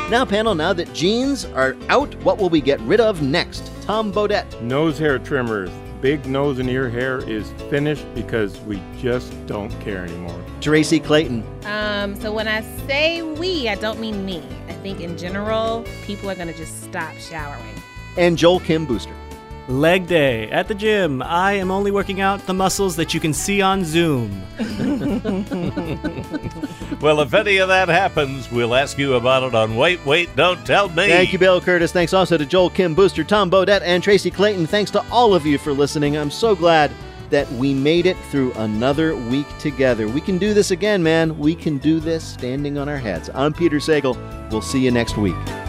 Now, panel, now that jeans are out, what will we get rid of next? Tom Bodette. Nose hair trimmers. Big nose and ear hair is finished because we just don't care anymore. Tracy Clayton. So when I say we, I don't mean me. I think in general, people are going to just stop showering. And Joel Kim Booster. Leg day at the gym. I am only working out the muscles that you can see on Zoom. Well, if any of that happens, we'll ask you about it on Wait, Don't Tell Me. Thank you, Bill Curtis. Thanks also to Joel Kim Booster, Tom Bodette, and Tracy Clayton. Thanks to all of you for listening. I'm so glad that we made it through another week together. We can do this again, man. We can do this standing on our heads. I'm Peter Sagal. We'll see you next week.